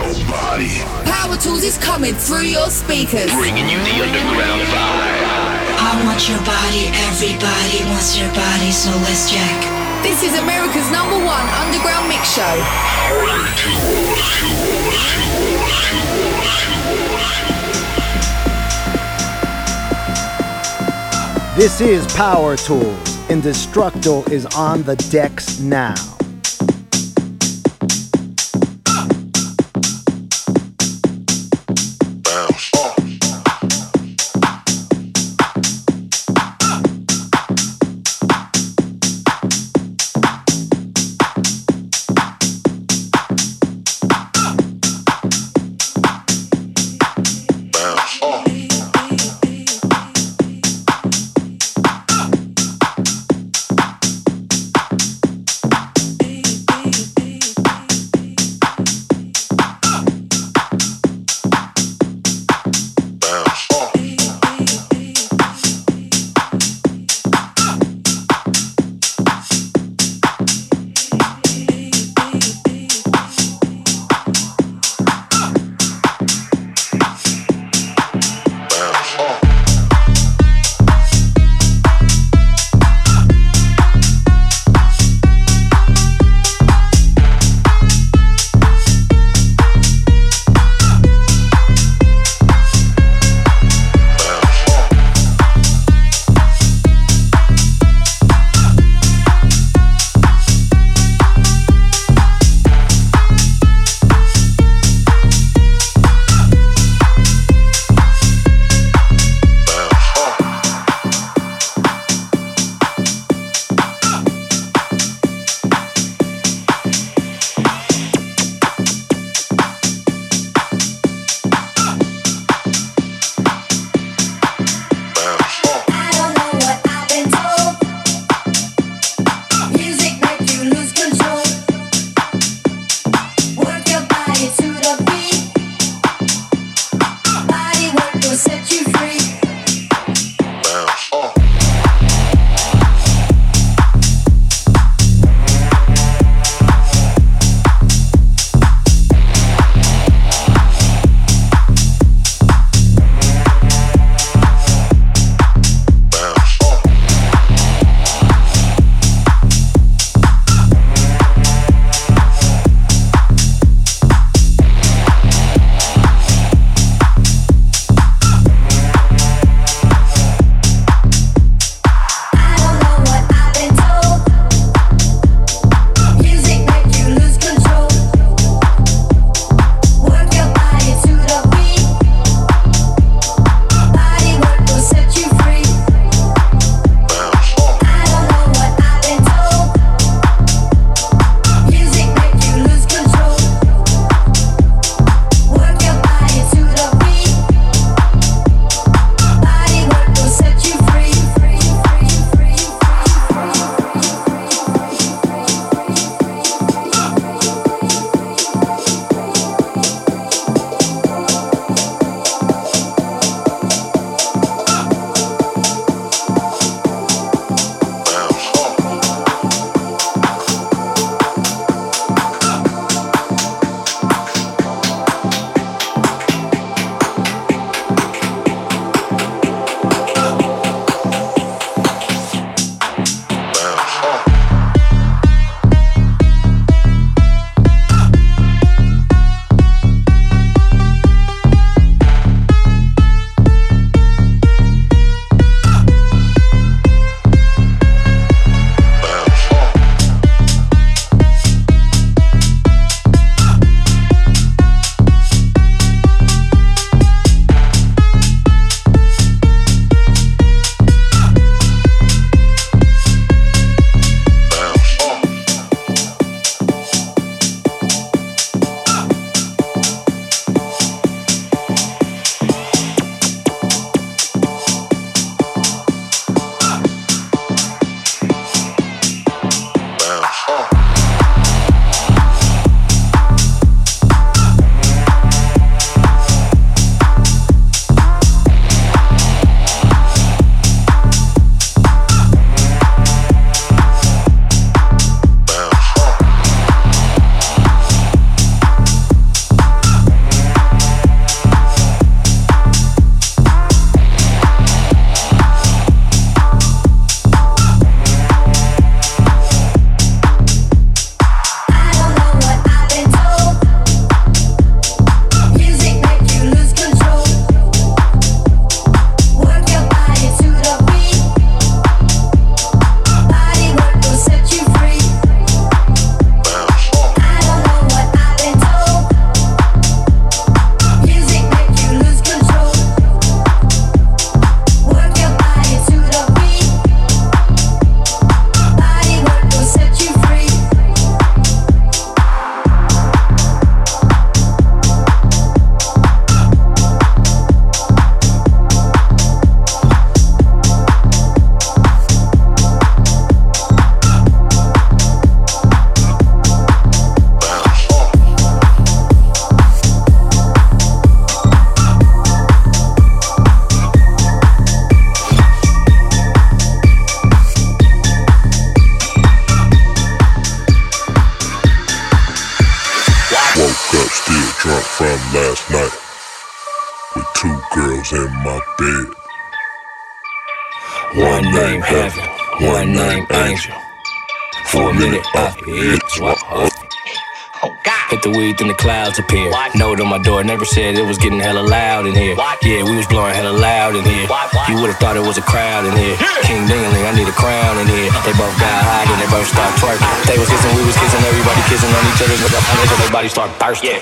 Power Tools is coming through your speakers. Bringing you the underground vibe. I want your body, everybody wants your body, so let's jack. This is America's #1 underground mix show. This is Power Tools. Indestructo is on the decks now. from last night with two girls in my bed. One named Heaven, one named Angel. For a minute I hit hit the weed, then the clouds appeared. Note on my door, neighbor said it was getting hella loud in here. Yeah, we was blowing hella loud in here. You would've thought it was a crowd in here. King Dingaling, I need a crown in here. They both got high, then they both start twerking. They was kissing, we was kissing, everybody kissing on each other. But everybody start bursting.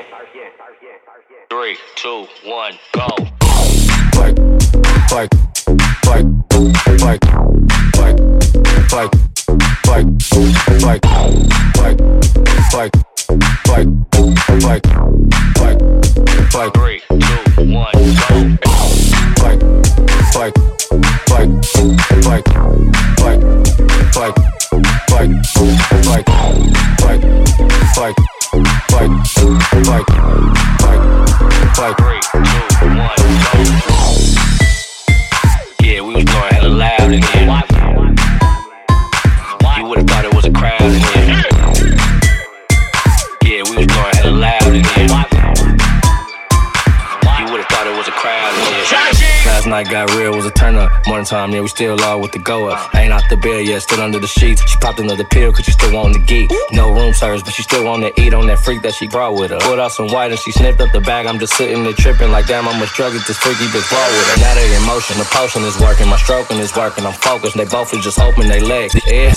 3, 2, 1, go. Twerk, twerk, twerk, twerk, twerk, twerk, twerk, twerk, twerk, twerk. Twerk, twerk, twerk, twerk. 3, 2, 1, go. Twerk, twerk, twerk, twerk, twerk, twerk, twerk, twerk, twerk, twerk, twerk, twerk, twerk, 3, 2, 1, go. Yeah, we was blowing hella loud in here. You would've thought it was a crowd in here. Yeah, we was blowing hella loud in here. You would've thought it was a crowd in here. Last night got real, was a turn up. Morning time, yeah, we still all with the go up. I ain't out the bed yet, still under the sheets. She popped another pill cause she still wanted to geek. No room service, but she still wanted to eat on that freak that she brought with her. Pulled out some white and she sniffed up the bag. I'm just sitting there tripping like damn, how much drug is this freaky bitch brought with her. Now they in motion, the potion is working, my stroking is working. I'm focused, they both is just open they legs.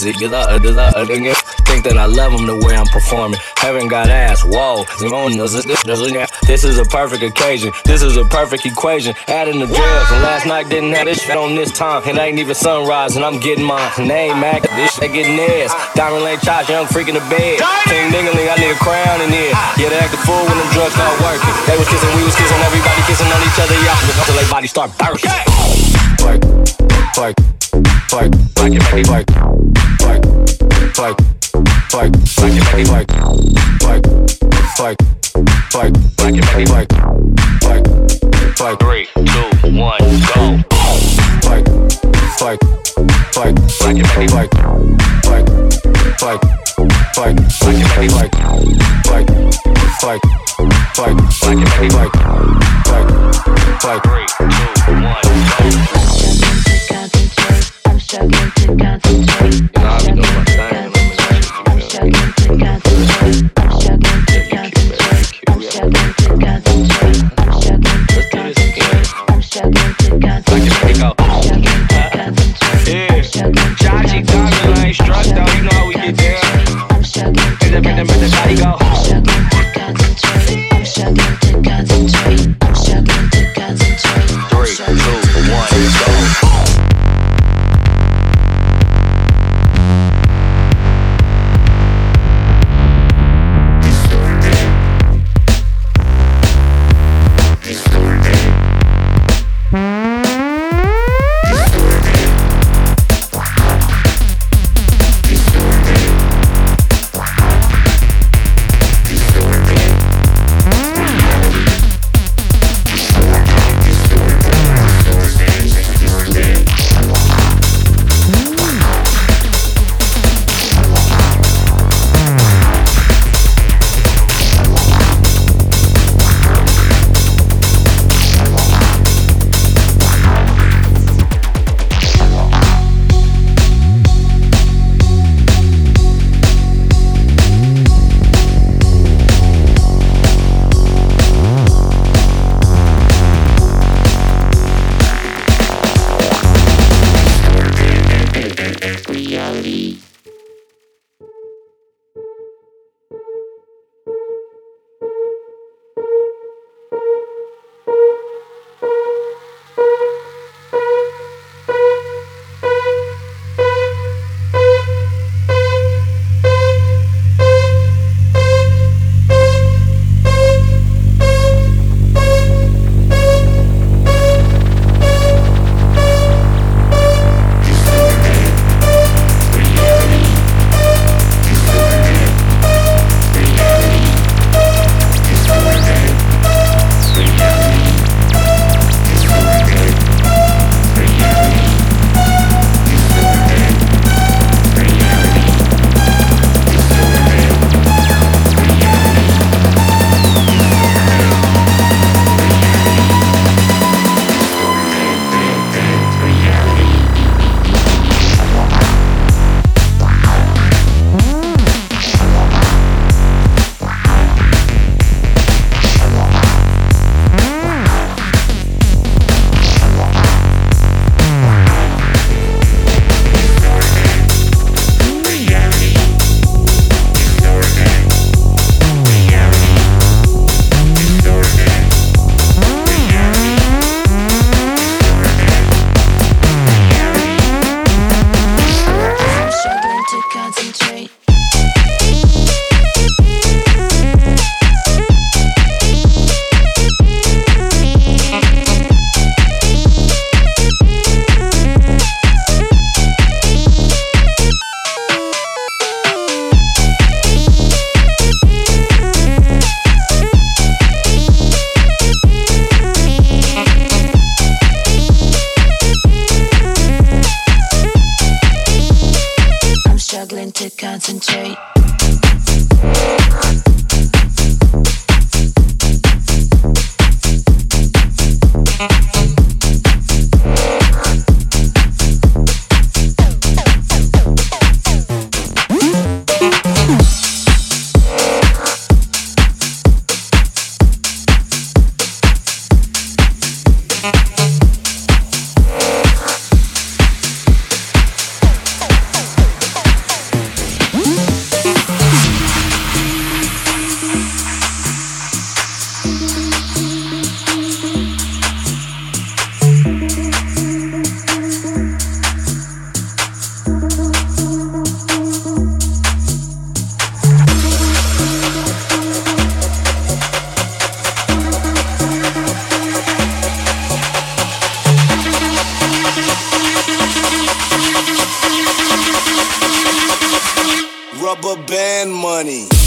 Think that I love them the way I'm performing. Haven't got ass, whoa. This is a perfect occasion. This is a perfect equation. Adding the drugs, and last night didn't have this shit on this time. And ain't even sunrise, and I'm getting mine. And they ain't mad, this shit getting theirs. Diamond Lane Chops, young freak in the bed. King Dingaling, I need a crown in here. Yeah, they act the fool when them drugs start working. They was kissing, we was kissing, everybody kissing on each other, y'all. Until they bodies start bursting. Twerk, twerk, twerk, twerk, twerk, twerk, twerk, twerk, twerk, twerk, twerk, twerk, twerk, twerk, twerk, 3, 2, 1, go. twerk, twerk, twerk, twerk, twerk, twerk, twerk, twerk, twerk, twerk, twerk, twerk, twerk, twerk, 3, 2, 1, go. I'm struggling to concentrate. You know I be doing my thing. I'm struggling to concentrate. I'm struggling to concentrate. I'm struggling to concentrate. I'm struggling to concentrate. I'm struggling to concentrate. I'm struggling to concentrate. Yeah, Chachi, Diamond Lane, struck though, you know how we get down. I'm struggling to concentrate. I'm struggling to concentrate. I'm struggling to concentrate. I'm struggling to concentrate. 3, 2, 1, go.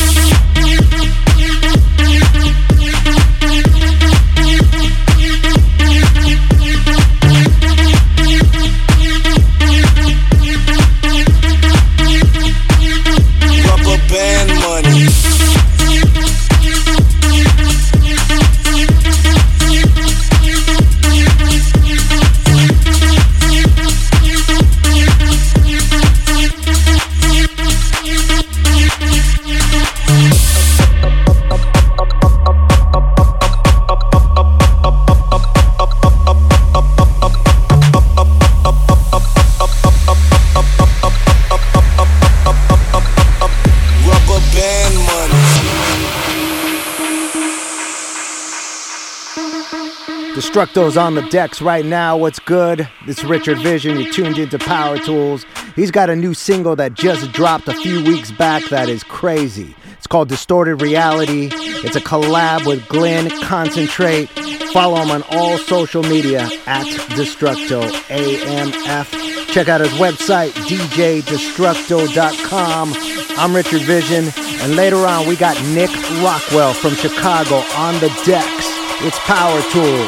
Destructo's on the decks right now. What's good? It's Richard Vision. You're tuned into Power Tools. He's got a new single that just dropped a few weeks back that is crazy. It's called Distorted Reality. It's a collab with Glenn Concentrate. Follow him on all social media at Destructo AMF. Check out his website, djdestructo.com. I'm Richard Vision. And later on, we got Nick Rockwell from Chicago on the decks. It's Power Tools.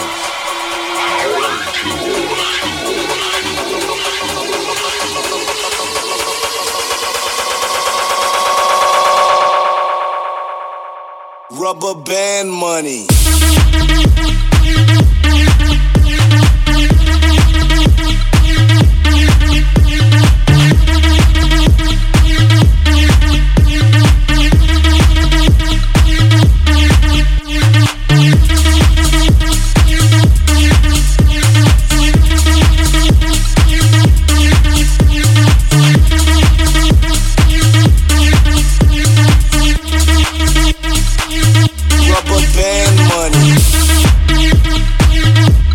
Rubber band money. Rubber band money.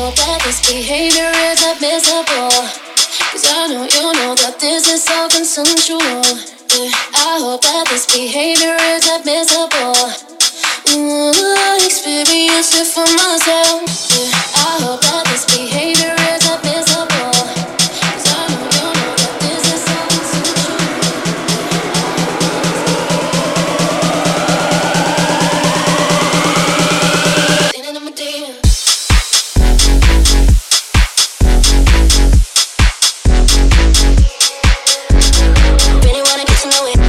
hope that this behavior is admissible. Cause I know you know that this is all consensual. Yeah, I hope that this behavior is admissible. I experience it for myself. Yeah, I hope that this behavior is admissible. Cause I know you know that this is all consensual. Standing in my DM. Really wanna get to know it.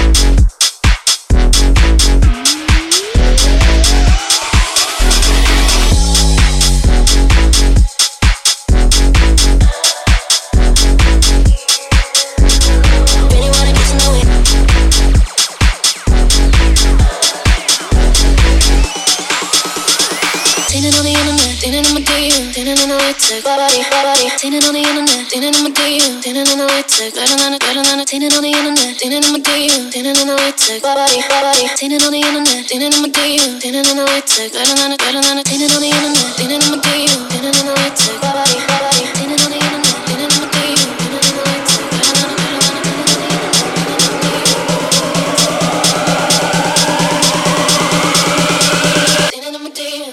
Tinted on the internet, tinted on my DM, tinted on the latex, better than tinted on the internet, tinted on my DM, tinted on the latex, body, tinted on the internet, tinted on my DM, tinted on the latex, better than tinted on the internet, tinted on my DM, tinted on the latex, body, tinted on the internet, tinted on my DM, tinted on the latex, better than tinted on my DM.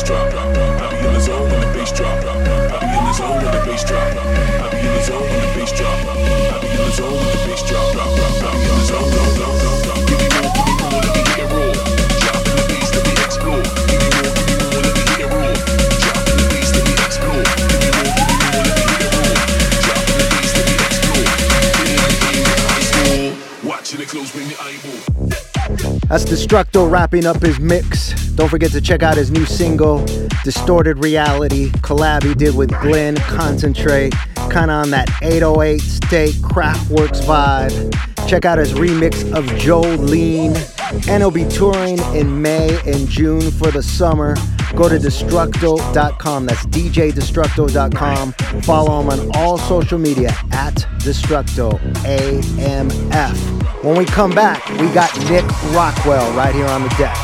bass drop. I be in the zone when the bass drop. I be in the zone when the bass drop. I be in the zone when the bass drop. I be in the zone when the bass drop. I be in the zone, give me more, let me hit it roll. Drop in the bass, let me explode. Give me more, let me hit it roll. Drop in the bass, let me explode. Give me more, let me hit it roll. Drop in the bass, let me explode. Feeling like being in high school. Watching it close when the eyeball. That's Destructo wrapping up his mix. Don't forget to check out his new single, Distorted Reality, collab he did with Glenn Concentrate, kind of on that 808 State Kraftwerks vibe. Check out his remix of Jolene, and he'll be touring in May and June for the summer. Go to Destructo.com, that's DJDestructo.com. Follow him on all social media at Destructo AMF. When we come back, we got Nick Rockwell right here on the decks.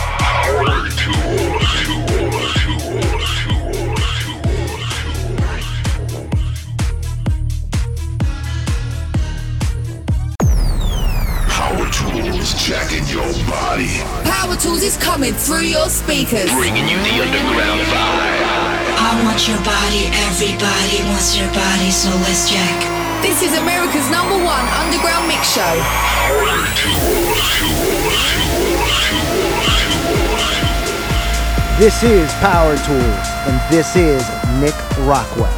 Power Tools jacking your body. Power Tools is coming through your speakers. Bringing you the underground vibe. I want your body, everybody wants your body, so let's jack. This is America's #1 underground mix show. This is Power Tools, and this is Nick Rockwell.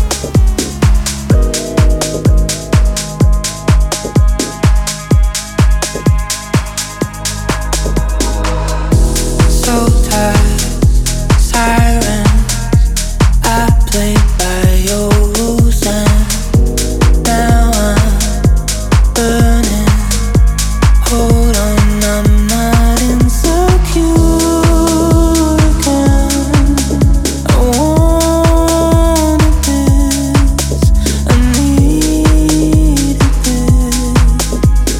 So tired, sirens, I played by your rules and now I'm burning. Hold on, I'm not insecure again. I wanted this, I needed this.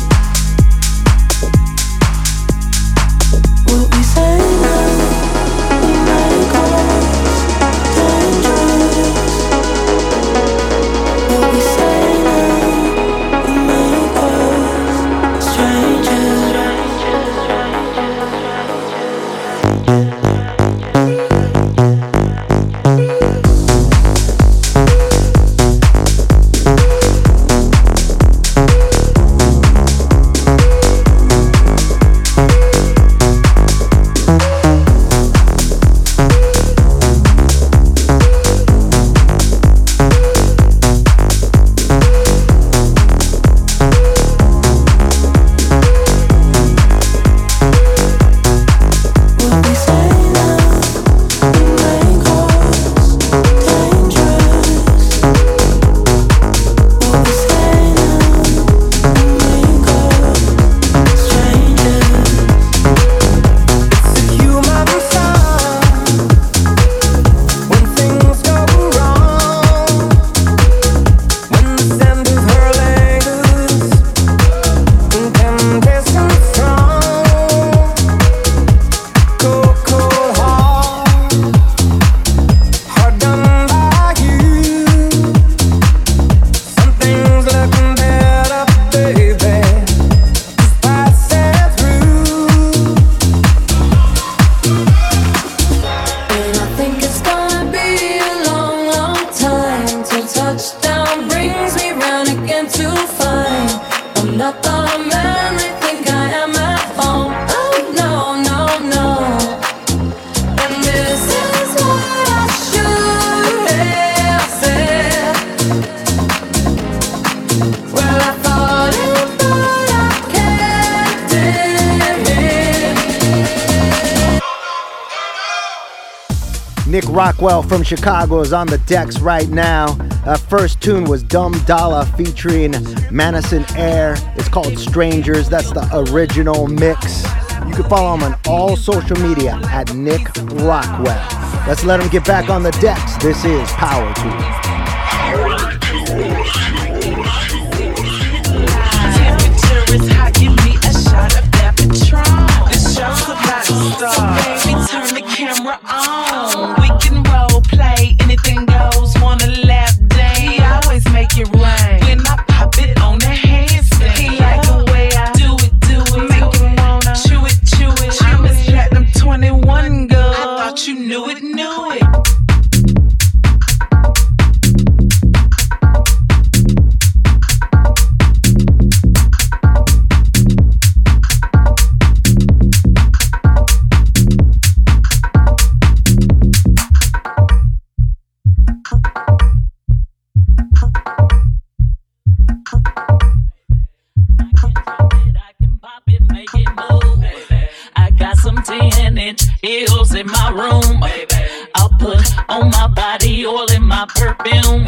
What we say now, we make us dangerous. What we say now, we make us strangers. What we say now, we make us dangerous. What we say now, we make us strangers. It's a human sign when things go wrong. When the sand is hurling us, temptation strong. Cold, cold hard done by you. Something's looking better, baby. Just passing through. And I think it's gonna be a long, long time till touchdown brings me round again to find I'm not the man they think I am at home. Oh no, no, no. And this is what I should have said. Well, I thought it, but I kept it. Nick Rockwell from Chicago is on the decks right now. First tune was Dumb Dollar featuring Madison Air. It's called Strangers. That's the original mix. You can follow him on all social media at Nick Rockwell. Let's let him get back on the decks. This is Power Tools. Temperature is hot, give me a shot of that Patron. This show's about to start, so baby, turn the camera on. We can role play, anything goes. Wanna lap dance? He always make it rain when I pop it on the handstand. He like the way I do it, make him wanna chew it. I'm his platinum 21 girl. I thought you knew it. 10-inch heels in my room. I'll put on my body oil in my perfume.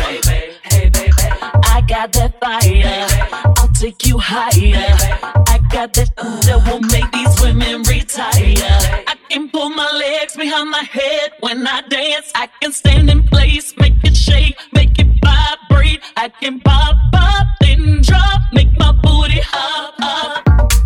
I got that fire, I'll take you higher. I got that that will make these women retire. I can pull my legs behind my head when I dance. I can stand in place, make it shake, make it vibrate. I can pop up, then drop, make my booty hop, hop.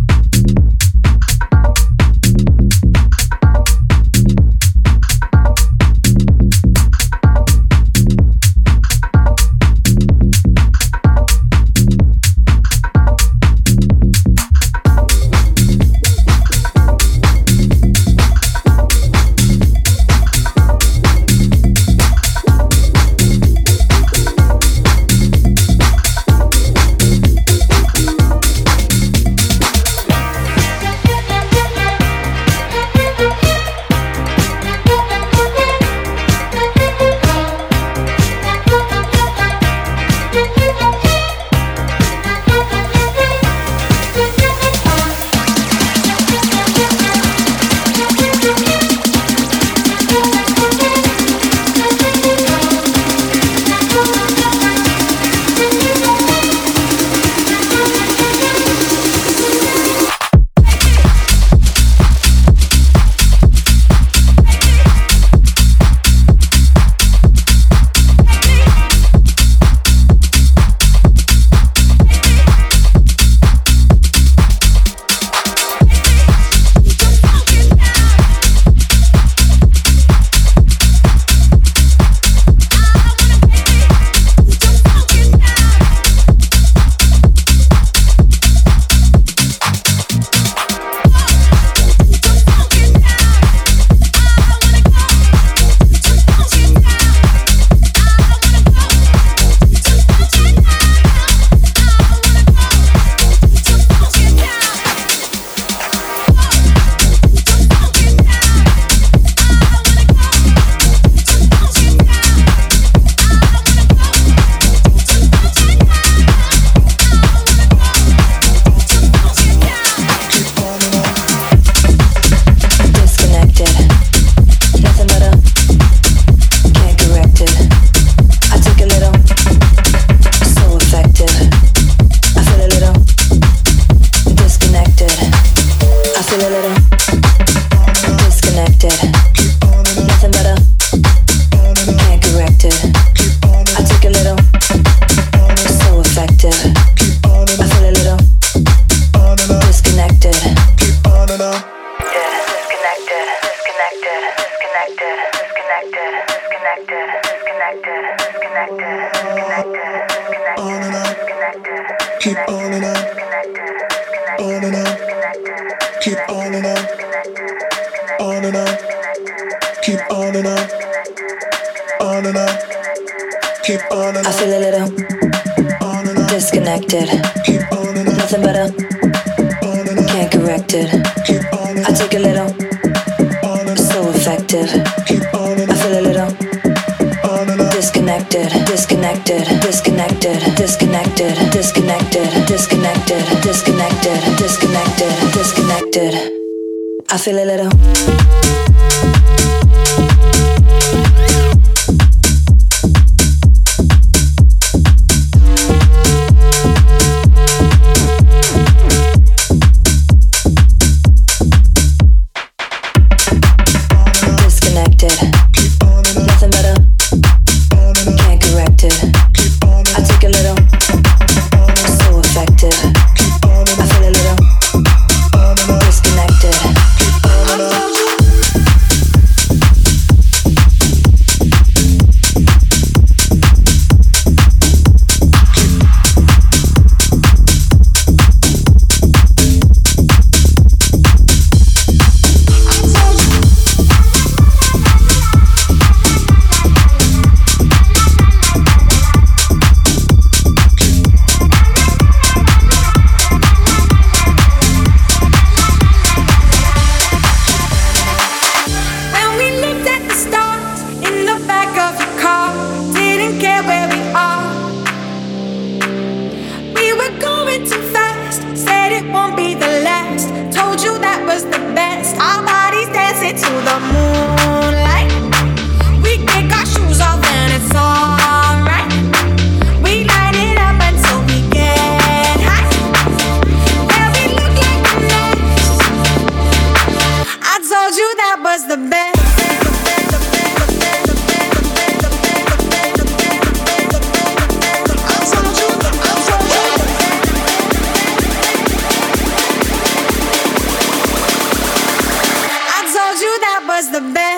I feel a little. Disconnected. was the best. Was the best.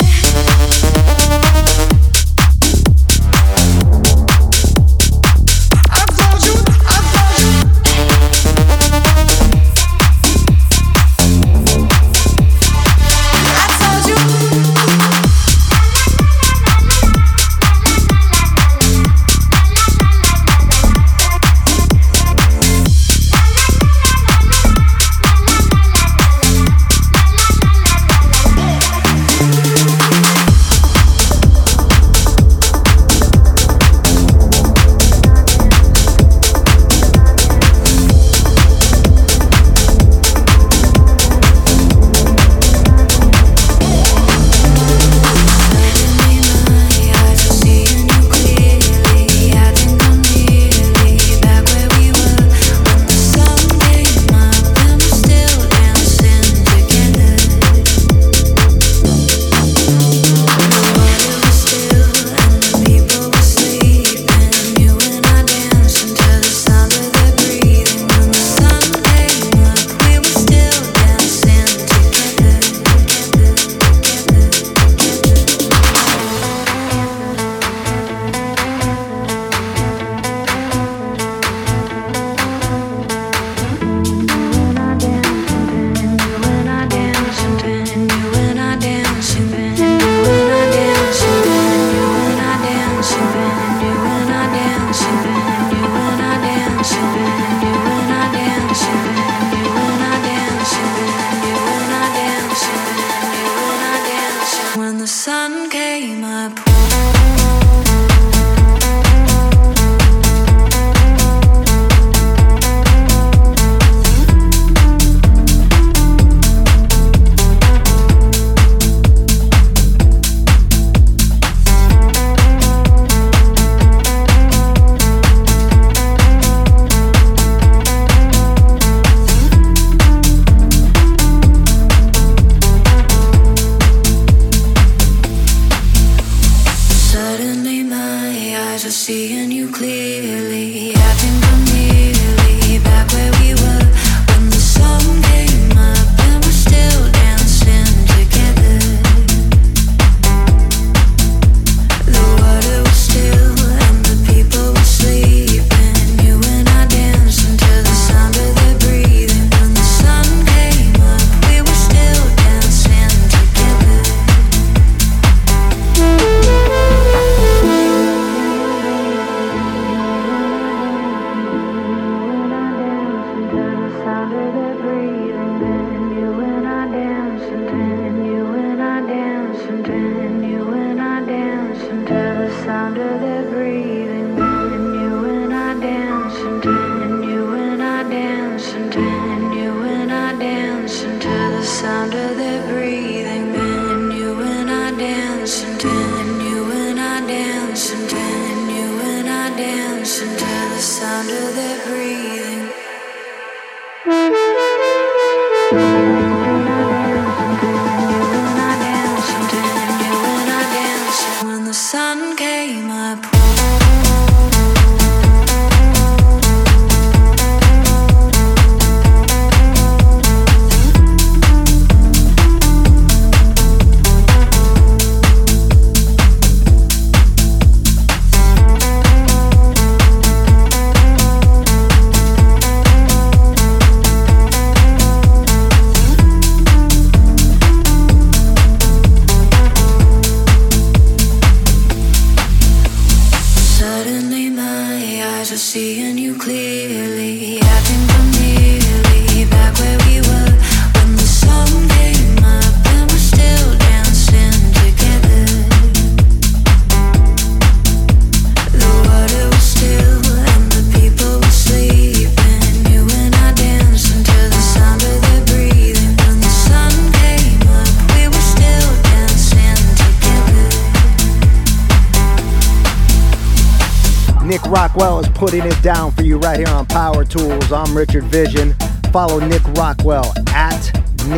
Rockwell is putting it down for you right here on Power Tools. I'm Richard Vision. Follow Nick Rockwell at Nick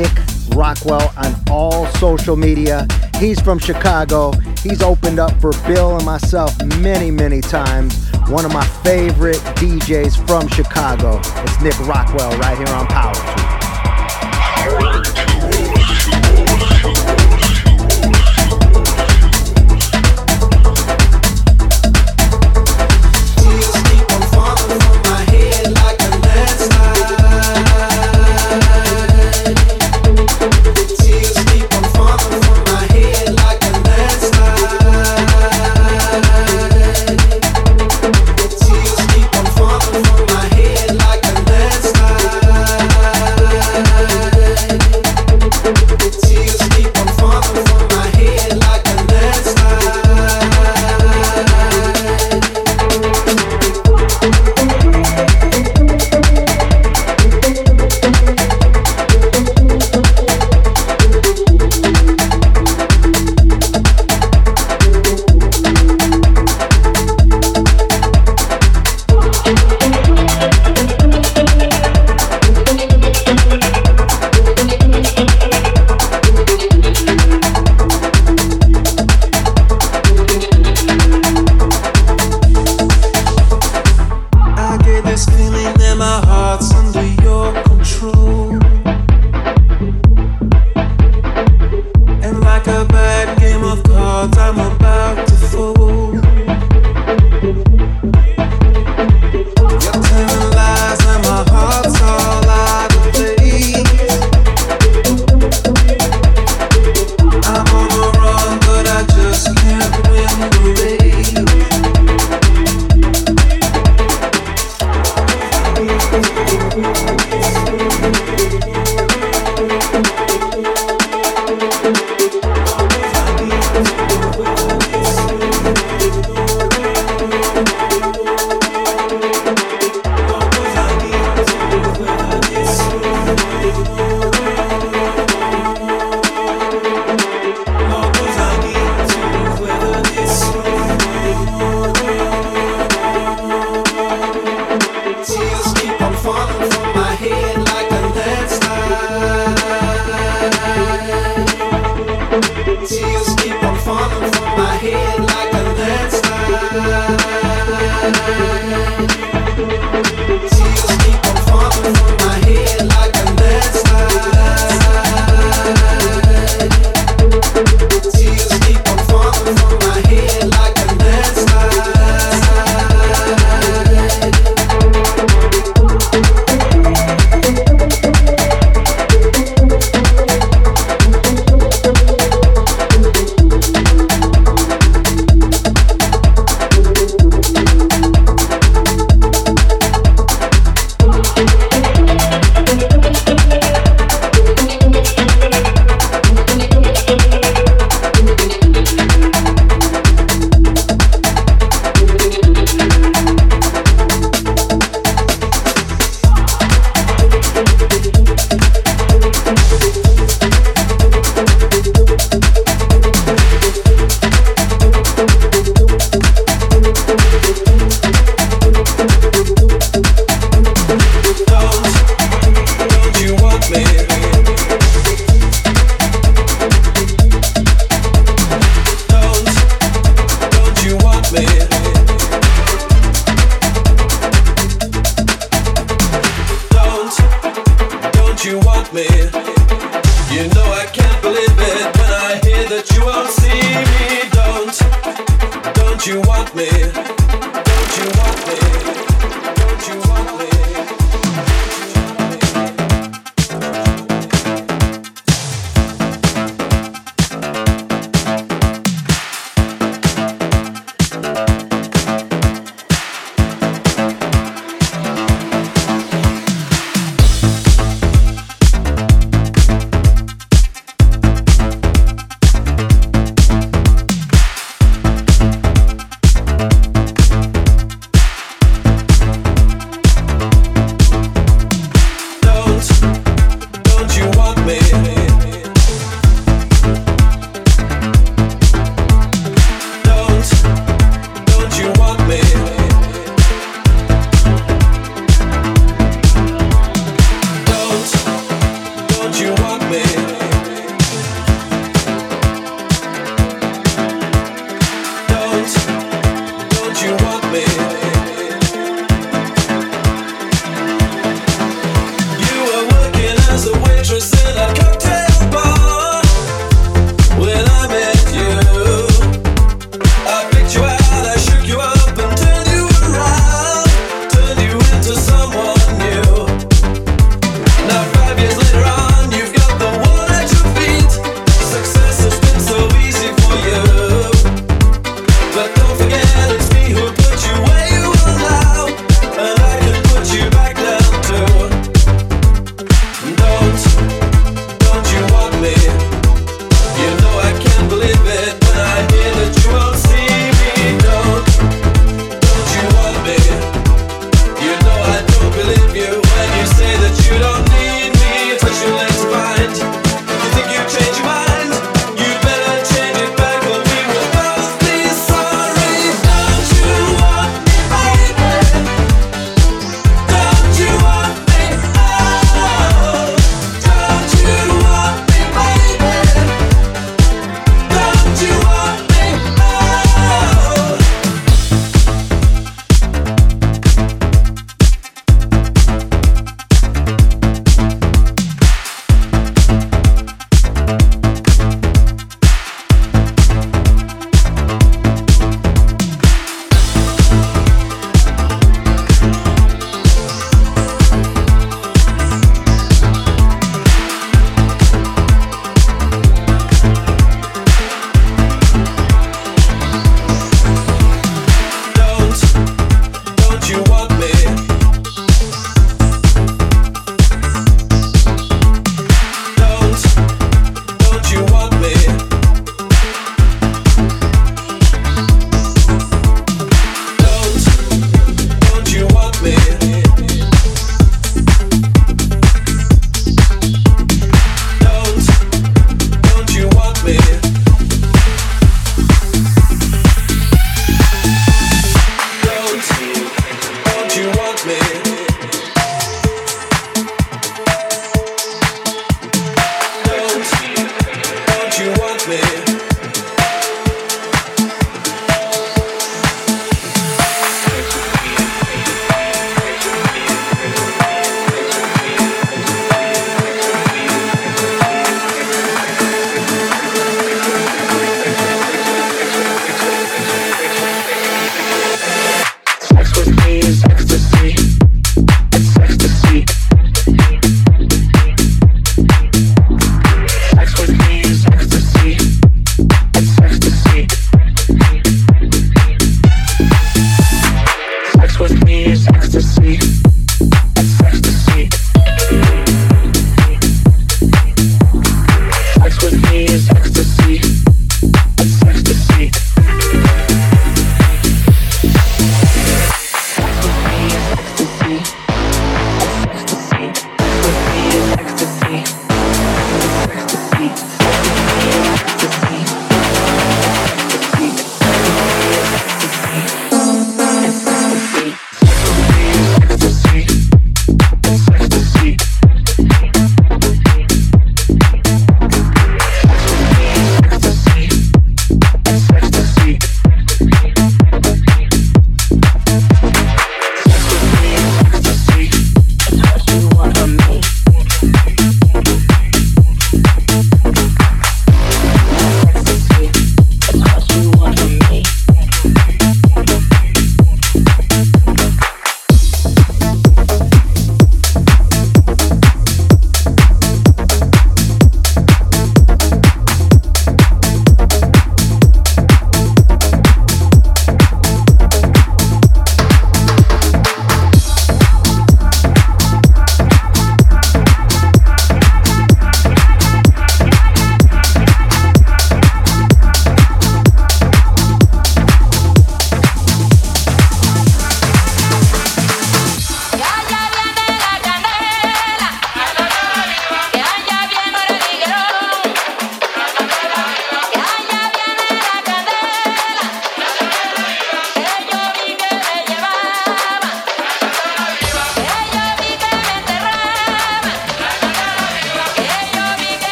Rockwell on all social media. He's from Chicago. He's opened up for Bill and myself many, many times. One of my favorite DJs from Chicago. It's Nick Rockwell right here on Power Tools.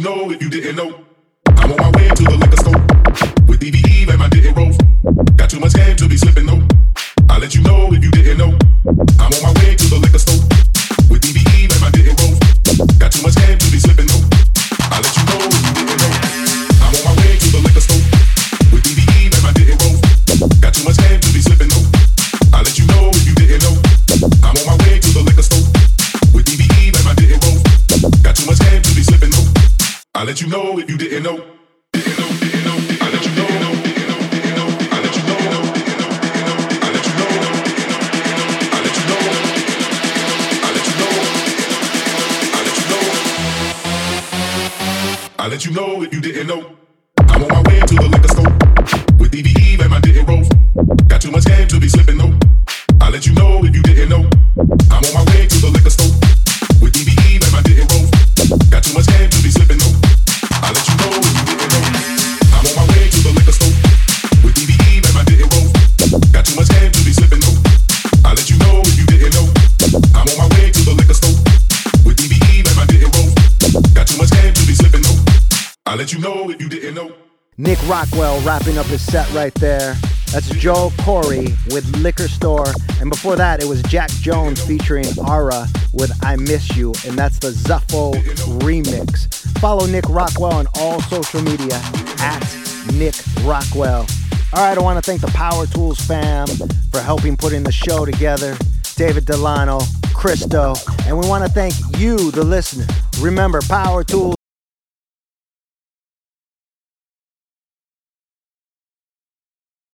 you know if you didn't know. I'm on my way to the liquor store with DVE and my didn't roll. Got too much game to be slipping though. I'll let you know if you didn't know. I'm on my way to the liquor store with DVE and my didn't roll. Got too much game to be slipping though. I'll let you know if you didn't know. I'm on my way to the liquor store with DVE and my didn't roll. Got too much game to be slipping though. I'll let you know if you didn't know. I'm on my way to the liquor store with DVE and my didn't roll. Got too much game to be slipping though. I'll let you know if you didn't know. Didn't know, didn't know. I'll let you know. I'll let you know. I'll let you know. I'll let you know. I'll let you know. I'll let you know. I'll let you know if you didn't know. I'm on my way to the liquor store with DVE and my didn't roll. Got too much game to be slipping though. I'll let you know if you didn't know. I'm on my way to the liquor store with DVE and my didn't roll. Got too much game to be slipping though. I'll let you know if you didn't know. I'm on my way to the liquor store with DVE and my didn't roll. Got too much game to be slipping though. I'll let you know if you didn't know. I'm on my way to the liquor store with DVE and my didn't roll. Got too much game to be slipping though. I'll let you know if you didn't know. Nick Rockwell wrapping up his set right there. That's Joe Corey with Liquor Store. And before that, it was Jack Jones featuring Ara with I Miss You. And that's the Zuffo remix. Follow Nick Rockwell on all social media at Nick Rockwell. All right, I want to thank the Power Tools fam for helping putting the show together. David Delano, Christo. And we want to thank you, the listener. Remember, Power Tools